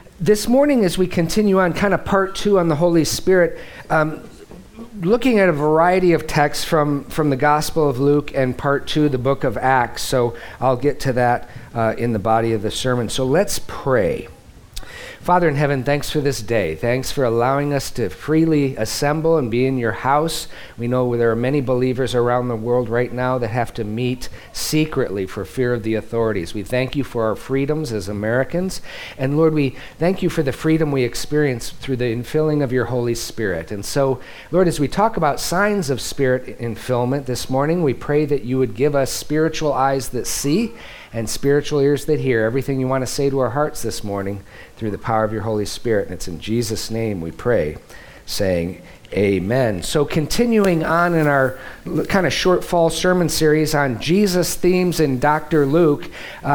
this morning, as we continue on kind of part 2 on the Holy Spirit, looking at a variety of texts from the Gospel of Luke and part 2, the book of Acts. So I'll get to that in the body of the sermon. So let's pray. Father in heaven, thanks for this day. Thanks for allowing us to freely assemble and be in your house. We know there are many believers around the world right now that have to meet secretly for fear of the authorities. We thank you for our freedoms as Americans. And Lord, we thank you for the freedom we experience through the infilling of your Holy Spirit. And so, Lord, as we talk about signs of Spirit infillment this morning, we pray that you would give us spiritual eyes that see and spiritual ears that hear everything you want to say to our hearts this morning through the power of your Holy Spirit. And it's in Jesus' name we pray, saying amen. So continuing on in our kind of short fall sermon series on Jesus themes in Dr. Luke,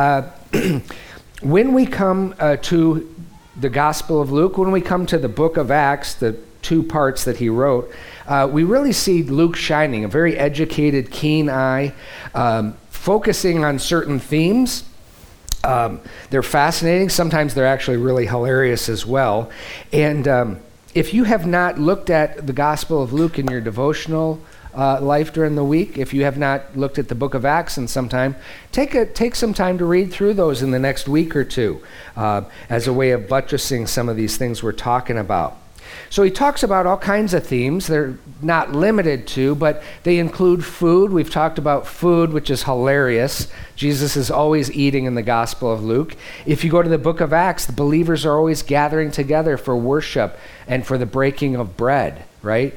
when we come to the Gospel of Luke, when we come to the book of Acts, the 2 parts that he wrote, we really see Luke shining, a very educated, keen eye, focusing on certain themes. They're fascinating. Sometimes they're actually really hilarious as well. And if you have not looked at the Gospel of Luke in your devotional life during the week, if you have not looked at the book of Acts in some time, take some time to read through those in the next week or two as a way of buttressing some of these things we're talking about. So he talks about all kinds of themes. They're not limited to, but they include food. We've talked about food, which is hilarious. Jesus is always eating in the Gospel of Luke. If you go to the book of Acts, the believers are always gathering together for worship and for the breaking of bread, right?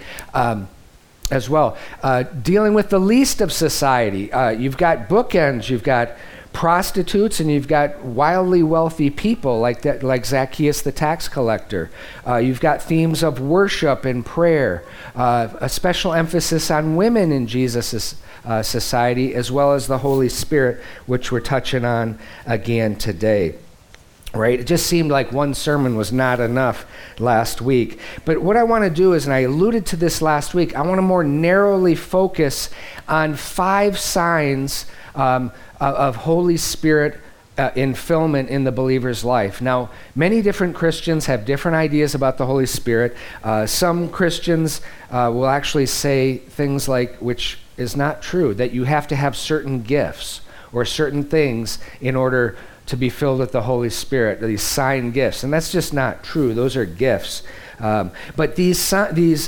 As well. Dealing with the least of society. You've got bookends. You've got prostitutes, and you've got wildly wealthy people like Zacchaeus the tax collector. You've got themes of worship and prayer, a special emphasis on women in Jesus' society, as well as the Holy Spirit, which we're touching on again today. Right? It just seemed like one sermon was not enough last week. But what I want to do is, and I alluded to this last week, I want to more narrowly focus on 5 signs of Holy Spirit infillment in the believer's life. Now, many different Christians have different ideas about the Holy Spirit. Some Christians will actually say things like, which is not true, that you have to have certain gifts or certain things in order to be filled with the Holy Spirit, these sign gifts. And that's just not true. Those are gifts. But these signs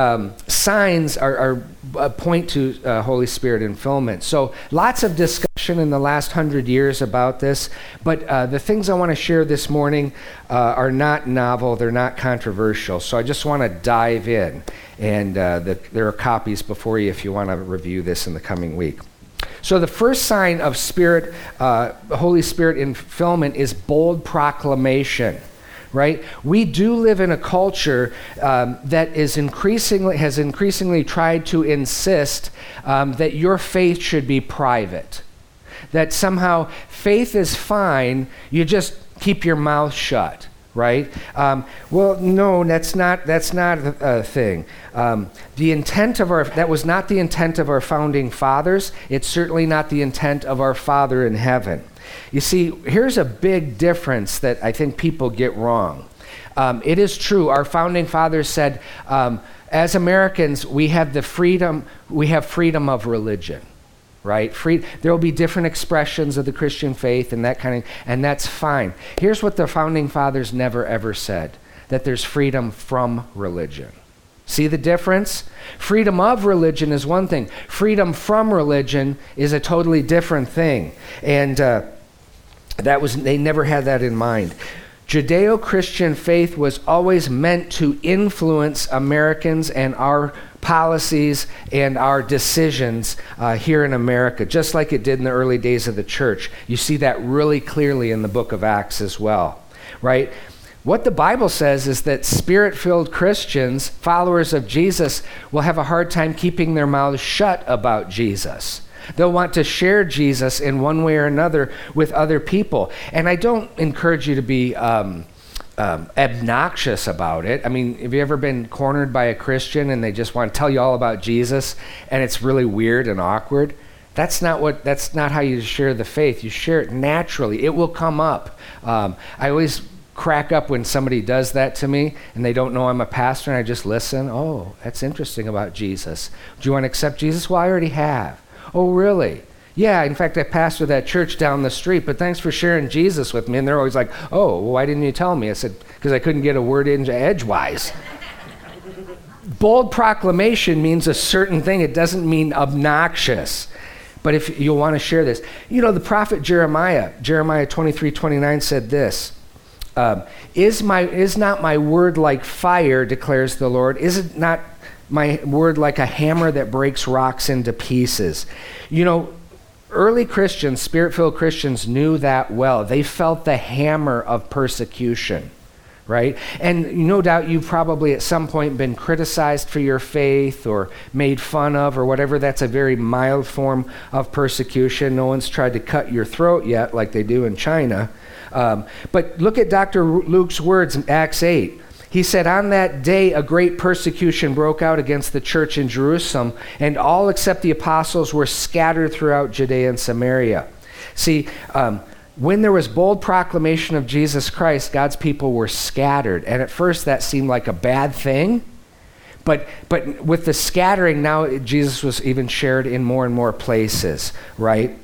are point to Holy Spirit infillment. So lots of discussion in the last 100 years about this, but the things I want to share this morning are not novel, they're not controversial. So I just want to dive in, and there are copies before you if you want to review this in the coming week. So the first sign of Holy Spirit infillment is bold proclamation. Right? We do live in a culture that has increasingly tried to insist that your faith should be private. That somehow faith is fine, you just keep your mouth shut. Right? Well, no, that's not a thing. That was not the intent of our founding fathers. It's certainly not the intent of our Father in heaven. You see, here's a big difference that I think people get wrong. It is true, our founding fathers said, as Americans, we have freedom of religion, right? There will be different expressions of the Christian faith and that kind of, and that's fine. Here's what the founding fathers never ever said, that there's freedom from religion. See the difference? Freedom of religion is one thing. Freedom from religion is a totally different thing. And they never had that in mind. Judeo-Christian faith was always meant to influence Americans and our policies and our decisions here in America, just like it did in the early days of the church. You see that really clearly in the book of Acts as well, right? What the Bible says is that Spirit-filled Christians, followers of Jesus, will have a hard time keeping their mouths shut about Jesus. They'll want to share Jesus in one way or another with other people. And I don't encourage you to be obnoxious about it. I mean, have you ever been cornered by a Christian and they just want to tell you all about Jesus and it's really weird and awkward? That's not how you share the faith. You share it naturally. It will come up. I always crack up when somebody does that to me and they don't know I'm a pastor, and I just listen. Oh, that's interesting about Jesus. Do you want to accept Jesus? Well, I already have. Oh, really? Yeah, in fact, I pastor that church down the street, but thanks for sharing Jesus with me. And they're always like, oh, well, why didn't you tell me? I said, because I couldn't get a word in edgewise. Bold proclamation means a certain thing. It doesn't mean obnoxious. But if you'll want to share this. The prophet Jeremiah 23:29 said this, is not my word like fire, declares the Lord? Is it not my word like a hammer that breaks rocks into pieces? Early Christians, Spirit-filled Christians, knew that well. They felt the hammer of persecution, right? And no doubt you've probably at some point been criticized for your faith or made fun of or whatever. That's a very mild form of persecution. No one's tried to cut your throat yet like they do in China. But look at Dr. Luke's words in Acts 8. He said, on that day, a great persecution broke out against the church in Jerusalem, and all except the apostles were scattered throughout Judea and Samaria. See, when there was bold proclamation of Jesus Christ, God's people were scattered. And at first that seemed like a bad thing. But with the scattering, now Jesus was even shared in more and more places, right?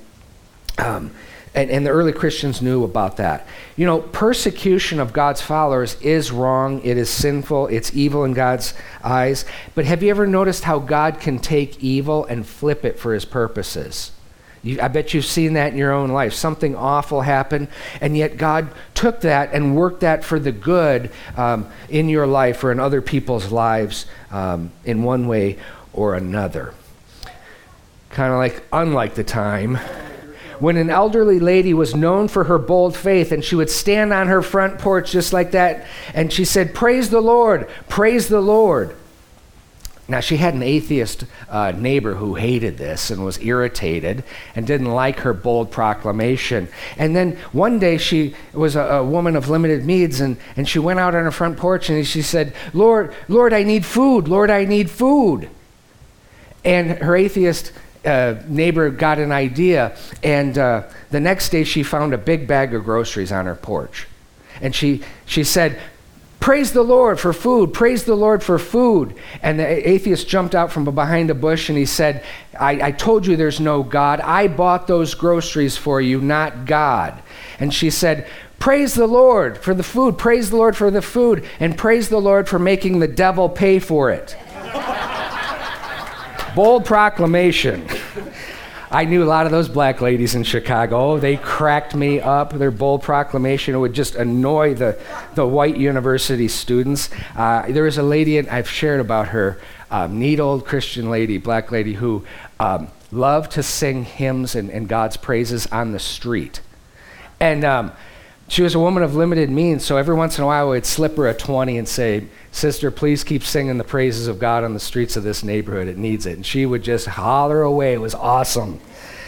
And the early Christians knew about that. Persecution of God's followers is wrong. It is sinful. It's evil in God's eyes. But have you ever noticed how God can take evil and flip it for his purposes? I bet you've seen that in your own life. Something awful happened, and yet God took that and worked that for the good in your life or in other people's lives in one way or another. Kind of like, unlike the time when an elderly lady was known for her bold faith, and she would stand on her front porch just like that, and she said, praise the Lord, praise the Lord. Now, she had an atheist neighbor who hated this and was irritated and didn't like her bold proclamation. And then one day she was a woman of limited means, and she went out on her front porch and she said, Lord, I need food. Lord, I need food. And her atheist neighbor got an idea, and the next day she found a big bag of groceries on her porch. And she said, praise the Lord for food, praise the Lord for food. And the atheist jumped out from behind a bush and he said, I told you there's no God. I bought those groceries for you, not God. And she said, praise the Lord for the food, praise the Lord for the food, and praise the Lord for making the devil pay for it. Bold proclamation. I knew a lot of those black ladies in Chicago. They cracked me up. Their bold proclamation, it would just annoy the white university students. There was a lady, and I've shared about her, neat old Christian lady, black lady, who loved to sing hymns and God's praises on the street. And she was a woman of limited means, so every once in a while I would slip her a 20 and say, sister, please keep singing the praises of God on the streets of this neighborhood. It needs it. And she would just holler away. It was awesome.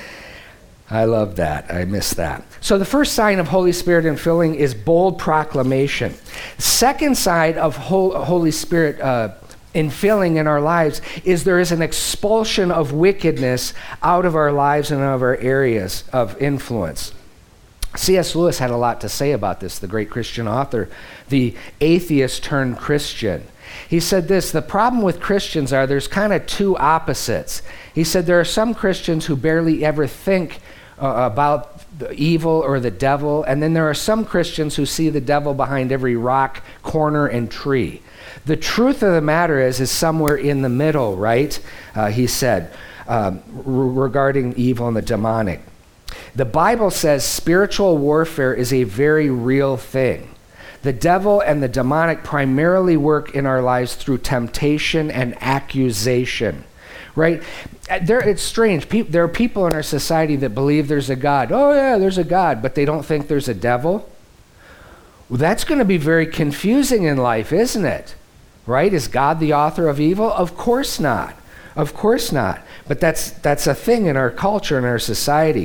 I love that. I miss that. So the first sign of Holy Spirit infilling is bold proclamation. Second sign of Holy Spirit infilling in our lives is there is an expulsion of wickedness out of our lives and out of our areas of influence. C.S. Lewis had a lot to say about this, the great Christian author, the atheist turned Christian. He said this, the problem with Christians are there's kind of two opposites. He said there are some Christians who barely ever think about the evil or the devil, and then there are some Christians who see the devil behind every rock, corner, and tree. The truth of the matter is somewhere in the middle, right? He said, regarding evil and the demonic. The Bible says spiritual warfare is a very real thing. The devil and the demonic primarily work in our lives through temptation and accusation, right? It's strange. There are people in our society that believe there's a God. Oh yeah, there's a God, but they don't think there's a devil. Well, that's going to be very confusing in life, isn't it? Right? Is God the author of evil? Of course not. Of course not. But that's a thing in our culture, in our society.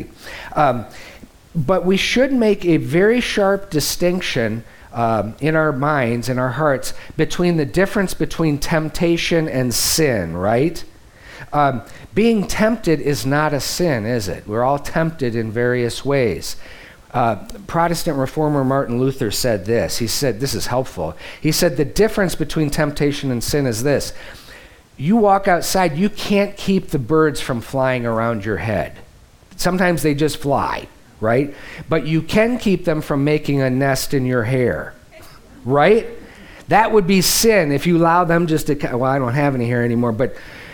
But we should make a very sharp distinction in our minds, in our hearts, between the difference between temptation and sin, right? Being tempted is not a sin, is it? We're all tempted in various ways. Protestant reformer Martin Luther said this. He said, this is helpful. He said, the difference between temptation and sin is this. You walk outside, you can't keep the birds from flying around your head. Sometimes they just fly, right? But you can keep them from making a nest in your hair, right? That would be sin if you allow them just to, well, I don't have any hair anymore, but,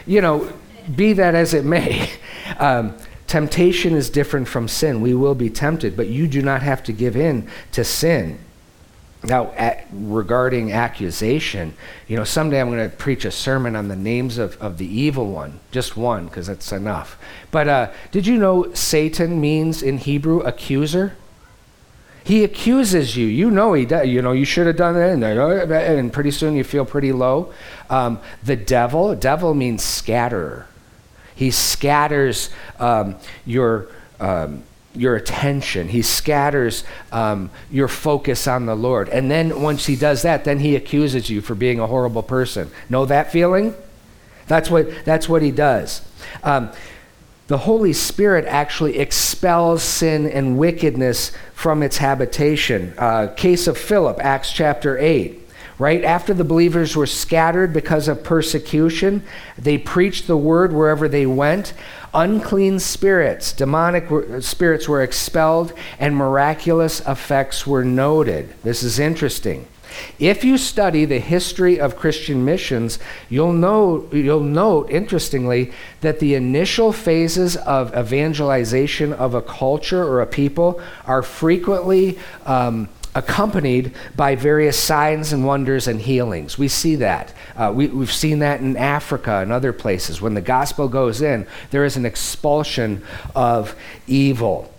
be that as it may. Temptation is different from sin. We will be tempted, but you do not have to give in to sin. Now, regarding accusation, someday I'm going to preach a sermon on the names of the evil one. Just one, because that's enough. But did you know Satan means in Hebrew accuser? He accuses you. He does. You should have done that, and pretty soon you feel pretty low. The devil means scatterer. He scatters your attention. He scatters your focus on the Lord. And then once he does that, then he accuses you for being a horrible person. Know that feeling? That's what he does. The Holy Spirit actually expels sin and wickedness from its habitation. Case of Philip, Acts chapter 8. Right after the believers were scattered because of persecution, they preached the word wherever they went. Unclean spirits, demonic spirits were expelled, and miraculous effects were noted. This is interesting. If you study the history of Christian missions, you'll note, interestingly, that the initial phases of evangelization of a culture or a people are frequently accompanied by various signs and wonders and healings. We see that. We've seen that in Africa and other places. When the gospel goes in, there is an expulsion of evil.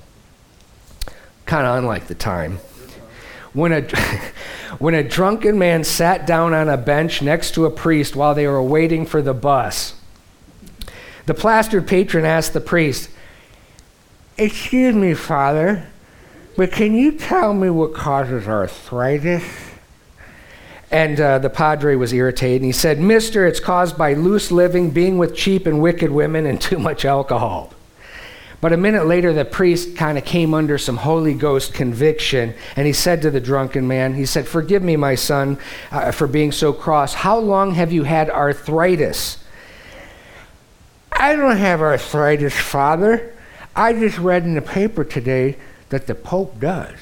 Kind of unlike the time. When a drunken man sat down on a bench next to a priest while they were waiting for the bus, the plastered patron asked the priest, "Excuse me, Father, but can you tell me what causes arthritis?" And the padre was irritated, and he said, "Mister, it's caused by loose living, being with cheap and wicked women, and too much alcohol." But a minute later, the priest kind of came under some Holy Ghost conviction, and he said to the drunken man, he said, "Forgive me, my son, for being so cross. How long have you had arthritis?" "I don't have arthritis, Father. I just read in the paper today that the Pope does."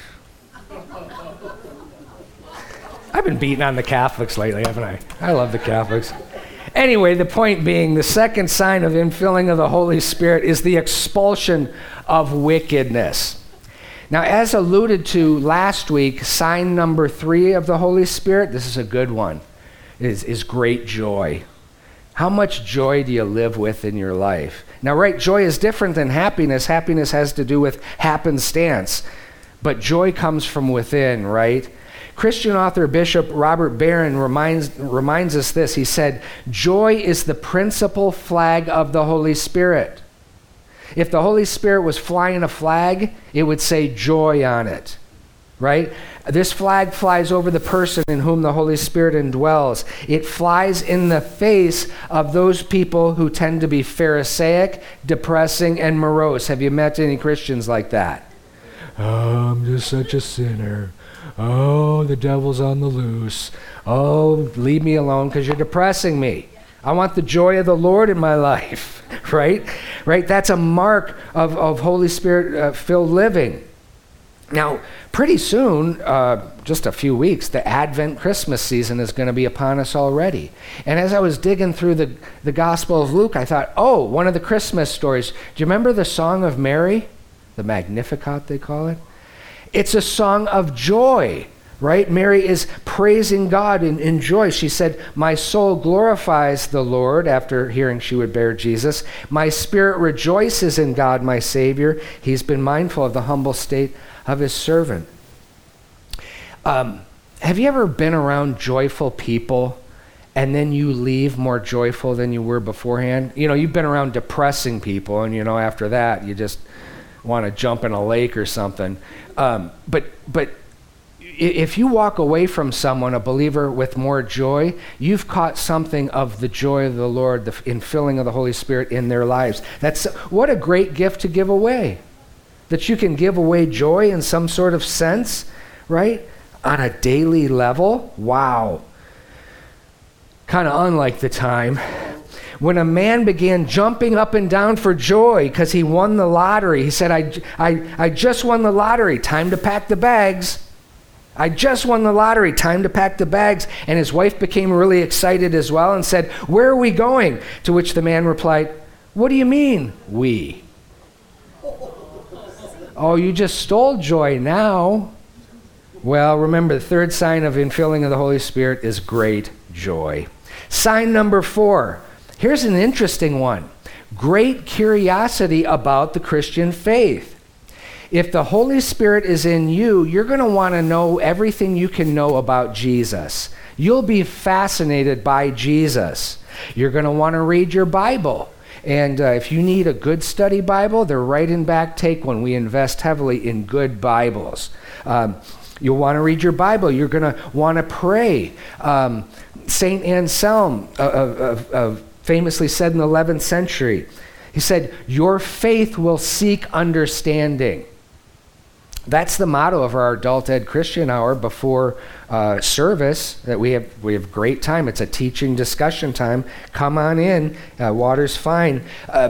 I've been beating on the Catholics lately, haven't I? I love the Catholics. Anyway, the point being, the second sign of infilling of the Holy Spirit is the expulsion of wickedness. Now, as alluded to last week, sign number 3 of the Holy Spirit, this is a good one, is great joy. How much joy do you live with in your life? Now, right, joy is different than happiness. Happiness has to do with happenstance. But joy comes from within, right? Christian author Bishop Robert Barron reminds us this. He said, "Joy is the principal flag of the Holy Spirit." If the Holy Spirit was flying a flag, it would say joy on it, right? This flag flies over the person in whom the Holy Spirit indwells. It flies in the face of those people who tend to be Pharisaic, depressing, and morose. Have you met any Christians like that? "Oh, I'm just such a sinner. Oh, the devil's on the loose. Oh, leave me alone because you're depressing me. I want the joy of the Lord in my life," right? Right? That's a mark of Holy Spirit-filled living. Now, pretty soon, just a few weeks, the Advent Christmas season is going to be upon us already. And as I was digging through the Gospel of Luke, I thought, one of the Christmas stories. Do you remember the Song of Mary? The Magnificat, they call it. It's a song of joy, right? Mary is praising God in joy. She said, "My soul glorifies the Lord," after hearing she would bear Jesus. "My spirit rejoices in God, my Savior. He's been mindful of the humble state of his servant." Have you ever been around joyful people and then you leave more joyful than you were beforehand? You've been around depressing people, and after that you just want to jump in a lake or something. But if you walk away from someone, a believer, with more joy, you've caught something of the joy of the Lord, the infilling of the Holy Spirit in their lives. What a great gift to give away, that you can give away joy in some sort of sense, right? On a daily level? Wow. Kind of unlike the time when a man began jumping up and down for joy because he won the lottery. He said, I just won the lottery. Time to pack the bags. I just won the lottery. Time to pack the bags. And his wife became really excited as well and said, where are we going? To which the man replied, what do you mean, we? Oh, you just stole joy now. Well, remember, the third sign of infilling of the Holy Spirit is great joy. Sign number 4. Here's an interesting one. Great curiosity about the Christian faith. If the Holy Spirit is in you, you're going to want to know everything you can know about Jesus. You'll be fascinated by Jesus. You're going to want to read your Bible. And if you need a good study Bible, they're right in back. Take one. We invest heavily in good Bibles. You'll want to read your Bible. You're going to want to pray. St. Anselm famously said in the 11th century, he said, your faith will seek understanding. That's the motto of our Adult Ed Christian Hour before service. That we have great time. It's a teaching discussion time. Come on in. Water's fine.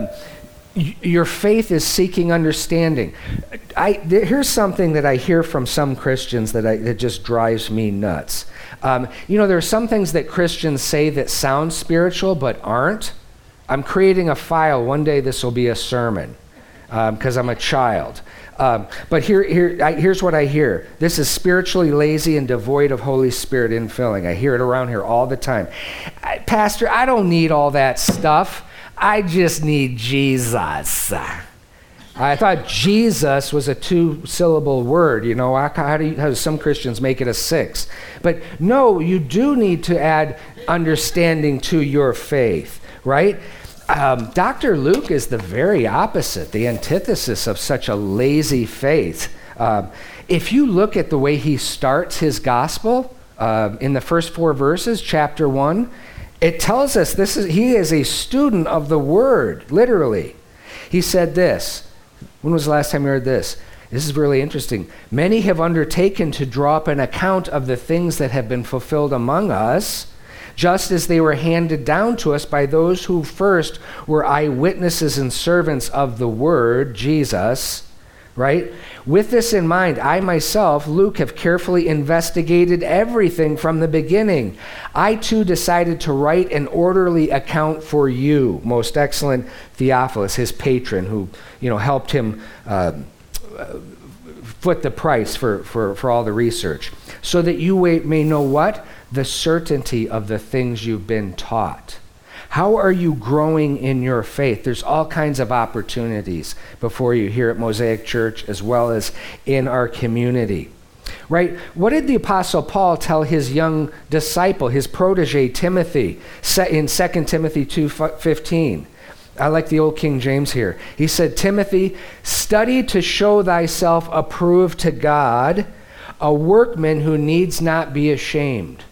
Your faith is seeking understanding. Here's something that I hear from some Christians that just drives me nuts. There are some things that Christians say that sound spiritual but aren't. I'm creating a file. One day this will be a sermon because I'm a child. But here's what I hear. This is spiritually lazy and devoid of Holy Spirit infilling. I hear it around here all the time. Pastor, I don't need all that stuff. I just need Jesus. I thought Jesus was a 2-syllable word. How do some Christians make it a 6? But no, you do need to add understanding to your faith, right? Dr. Luke is the very opposite, the antithesis of such a lazy faith. If you look at the way he starts his gospel in the first 4 verses, chapter 1, it tells us he is a student of the word, literally. He said this. When was the last time you heard this? This is really interesting. Many have undertaken to draw up an account of the things that have been fulfilled among us, just as they were handed down to us by those who first were eyewitnesses and servants of the word, Jesus, right? With this in mind, I myself, Luke, have carefully investigated everything from the beginning. I too decided to write an orderly account for you, most excellent Theophilus, his patron, who helped him foot the price for all the research, so that you may know what? The certainty of the things you've been taught. How are you growing in your faith? There's all kinds of opportunities before you here at Mosaic Church as well as in our community. Right? What did the Apostle Paul tell his young disciple, his protege Timothy, in 2 Timothy 2:15? I like the old King James here. He said, Timothy, study to show thyself approved to God, a workman who needs not be ashamed.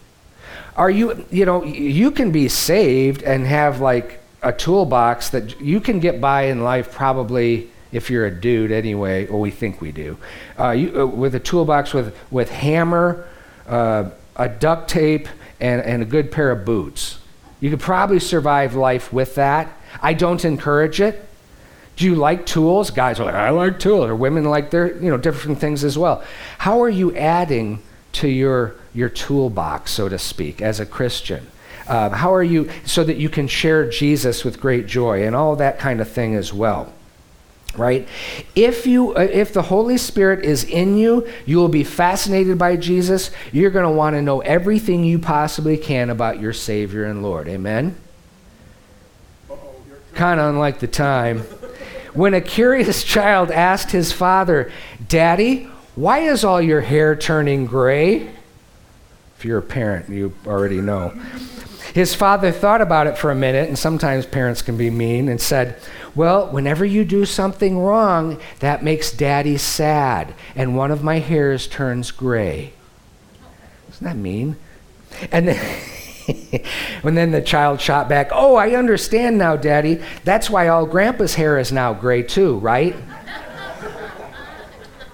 You can be saved and have like a toolbox that you can get by in life probably if you're a dude anyway, or we think we do, with a toolbox with hammer, a duct tape, and a good pair of boots. You could probably survive life with that. I don't encourage it. Do you like tools? Guys are like, I like tools. Or women like their different things as well. How are you adding to your toolbox, so to speak, as a Christian? How are you, so that you can share Jesus with great joy and all that kind of thing as well, right? If the Holy Spirit is in you, you will be fascinated by Jesus. You're going to want to know everything you possibly can about your Savior and Lord. Amen? Kind of unlike the time when a curious child asked his father, Daddy, why is all your hair turning gray? If you're a parent, you already know. His father thought about it for a minute, and sometimes parents can be mean, and said, well, whenever you do something wrong, that makes Daddy sad, and one of my hairs turns gray. Isn't that mean? And then the child shot back, oh, I understand now, Daddy. That's why all Grandpa's hair is now gray too, right?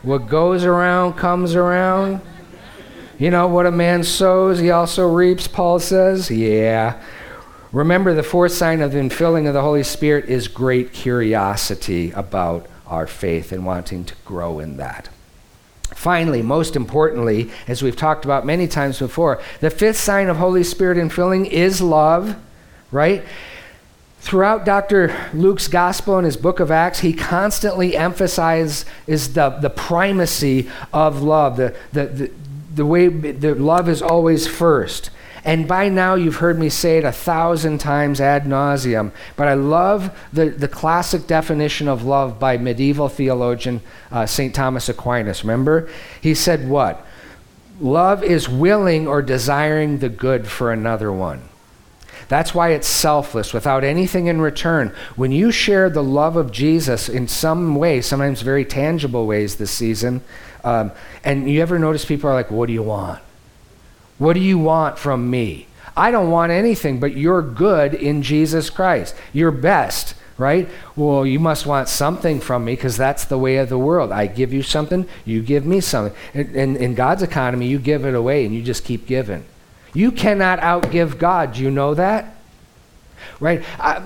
What goes around comes around. You know, what a man sows, he also reaps, Paul says. Yeah. Remember, the fourth sign of the infilling of the Holy Spirit is great curiosity about our faith and wanting to grow in that. Finally, most importantly, as we've talked about many times before, the fifth sign of Holy Spirit infilling is love, right? Throughout Dr. Luke's gospel and his book of Acts, he constantly emphasizes the primacy of love, the way the love is always first. And by now you've heard me say it 1,000 times ad nauseum, but I love the classic definition of love by medieval theologian St. Thomas Aquinas. Remember? He said what? Love is willing or desiring the good for another one. That's why it's selfless, without anything in return. When you share the love of Jesus in some way, sometimes very tangible ways this season, and you ever notice people are like, what do you want? What do you want from me? I don't want anything but your good in Jesus Christ, your best, right? Well, you must want something from me because that's the way of the world. I give you something, you give me something. And in God's economy, you give it away and you just keep giving. You cannot outgive God. Do you know that? Right?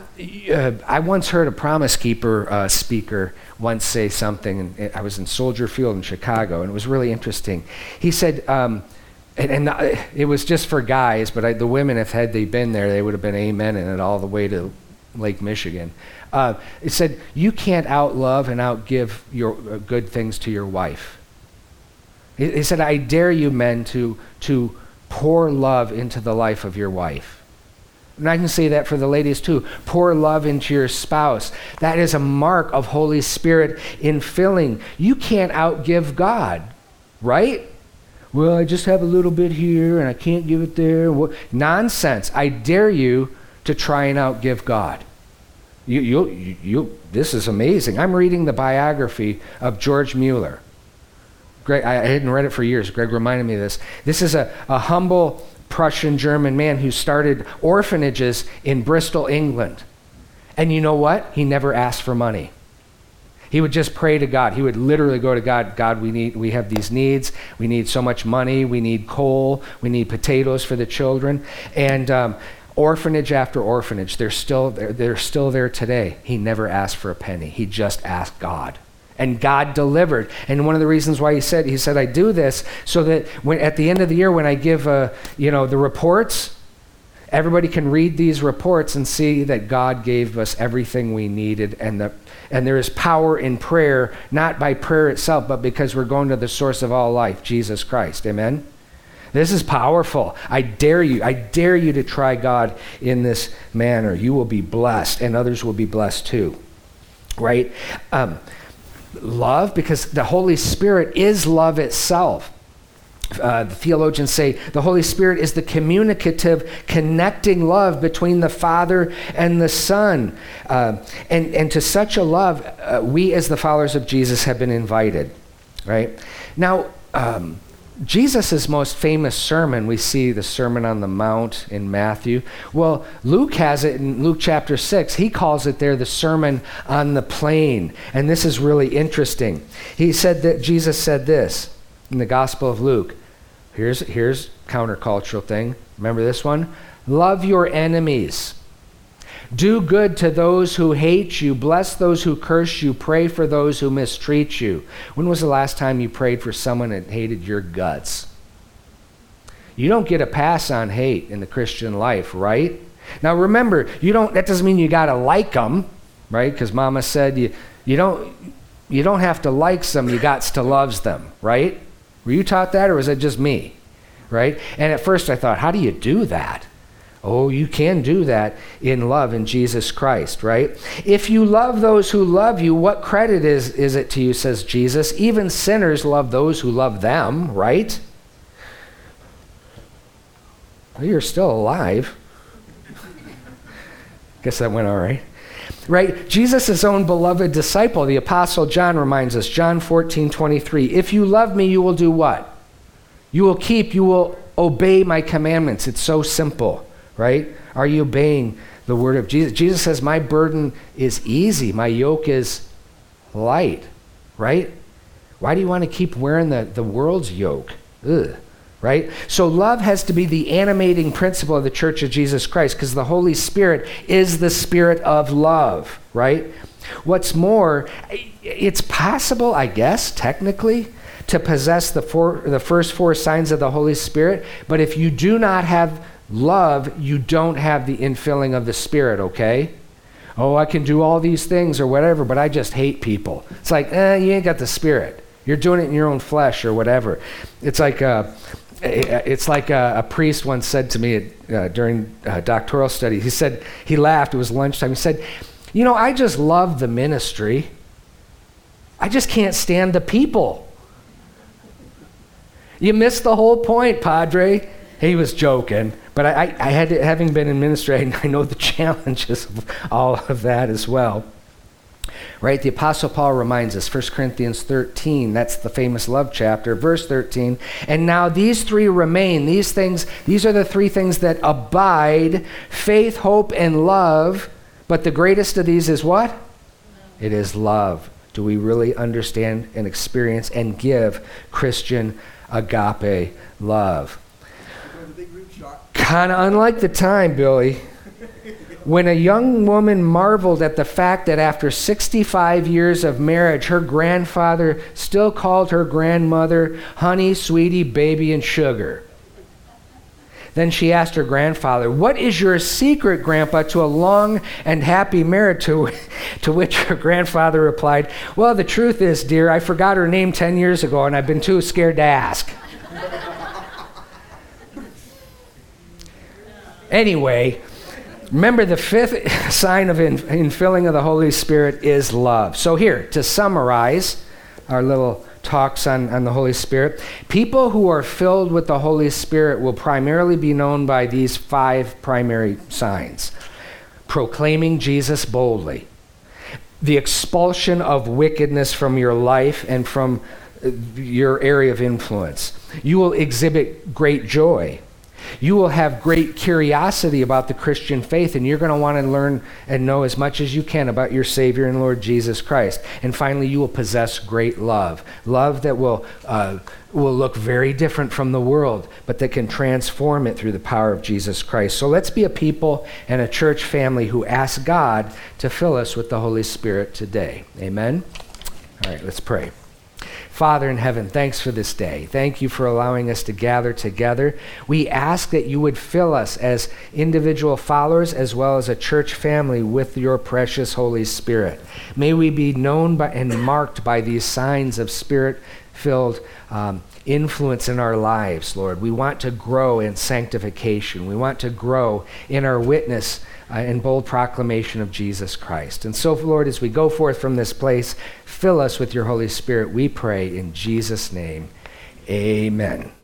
I once heard a Promise Keeper speaker once say something, and I was in Soldier Field in Chicago, and it was really interesting. He said, it was just for guys, but the women, if had they been there, they would have been amening it all the way to Lake Michigan. It said, you can't outlove and outgive your good things to your wife. He said, I dare you men to pour love into the life of your wife. And I can say that for the ladies too. Pour love into your spouse. That is a mark of Holy Spirit infilling. You can't outgive God, right? Well, I just have a little bit here and I can't give it there. Nonsense. I dare you to try and outgive God. This is amazing. I'm reading the biography of George Mueller. Greg, I hadn't read it for years. Greg reminded me of this. This is a humble Prussian German man who started orphanages in Bristol, England. And you know what? He never asked for money. He would just pray to God. He would literally go to God, God, we have these needs. We need so much money. We need coal. We need potatoes for the children. And orphanage after orphanage, they're still there today. He never asked for a penny. He just asked God. And God delivered. And one of the reasons why he said, I do this so that when at the end of the year when I give the reports, everybody can read these reports and see that God gave us everything we needed, and there is power in prayer, not by prayer itself, but because we're going to the source of all life, Jesus Christ. Amen? This is powerful. I dare you to try God in this manner. You will be blessed, and others will be blessed too. Right? Love, because the Holy Spirit is love itself. The theologians say the Holy Spirit is the communicative, connecting love between the Father and the Son. And to such a love, we as the followers of Jesus have been invited. Right? Now, Jesus' most famous sermon, we see the Sermon on the Mount in Matthew. Well, Luke has it in Luke chapter 6. He calls it there the Sermon on the Plain. And this is really interesting. Jesus said this in the Gospel of Luke. Here's countercultural thing. Remember this one? Love your enemies. Do good to those who hate you. Bless those who curse you. Pray for those who mistreat you. When was the last time you prayed for someone that hated your guts? You don't get a pass on hate in the Christian life, right? Now remember, that doesn't mean you got to like them, right? Because Mama said you don't have to like them, you got to love them, right? Were you taught that, or was it just me? Right? And at first I thought, how do you do that? Oh, you can do that in love in Jesus Christ, right? If you love those who love you, what credit is it to you, says Jesus? Even sinners love those who love them, right? Well, you're still alive. Guess that went all right. Right? Jesus' own beloved disciple, the Apostle John, reminds us, John 14:23, if you love me, you will do what? You will obey my commandments. It's so simple. Right? Are you obeying the word of Jesus? Jesus says, my burden is easy. My yoke is light. Right? Why do you want to keep wearing the world's yoke? Ugh. Right? So love has to be the animating principle of the Church of Jesus Christ, because the Holy Spirit is the spirit of love, right? What's more, it's possible, I guess, technically, to possess the first four signs of the Holy Spirit, but if you do not have love, you don't have the infilling of the Spirit, okay? Oh, I can do all these things or whatever, but I just hate people. It's like, you ain't got the Spirit. You're doing it in your own flesh or whatever. It's like a priest once said to me during doctoral study. He said, he laughed, it was lunchtime. He said, I just love the ministry. I just can't stand the people. You missed the whole point, Padre. He was joking, but I had to, having been in ministry, I know the challenges of all of that as well. Right? The Apostle Paul reminds us, 1 Corinthians 13, that's the famous love chapter, verse 13. And now these three remain. These are the three things that abide: faith, hope, and love. But the greatest of these is what? It is love. Do we really understand and experience and give Christian agape love? Kind of unlike the time, Billy, when a young woman marveled at the fact that after 65 years of marriage, her grandfather still called her grandmother honey, sweetie, baby, and sugar. Then she asked her grandfather, "What is your secret, Grandpa, to a long and happy marriage?" To which her grandfather replied, "Well, the truth is, dear, I forgot her name 10 years ago, and I've been too scared to ask." Anyway, remember, the fifth sign of infilling of the Holy Spirit is love. So here, to summarize our little talks on the Holy Spirit, people who are filled with the Holy Spirit will primarily be known by these 5 primary signs: proclaiming Jesus boldly, the expulsion of wickedness from your life and from your area of influence. You will exhibit great joy. You will have great curiosity about the Christian faith, and you're going to want to learn and know as much as you can about your Savior and Lord Jesus Christ. And finally, you will possess great love. Love that will look very different from the world, but that can transform it through the power of Jesus Christ. So let's be a people and a church family who ask God to fill us with the Holy Spirit today. Amen? All right, let's pray. Father in heaven, thanks for this day. Thank you for allowing us to gather together. We ask that you would fill us as individual followers as well as a church family with your precious Holy Spirit. May we be known by and marked by these signs of Spirit-filled influence in our lives, Lord. We want to grow in sanctification. We want to grow in our witness and bold proclamation of Jesus Christ. And so, Lord, as we go forth from this place, fill us with your Holy Spirit, we pray in Jesus' name. Amen.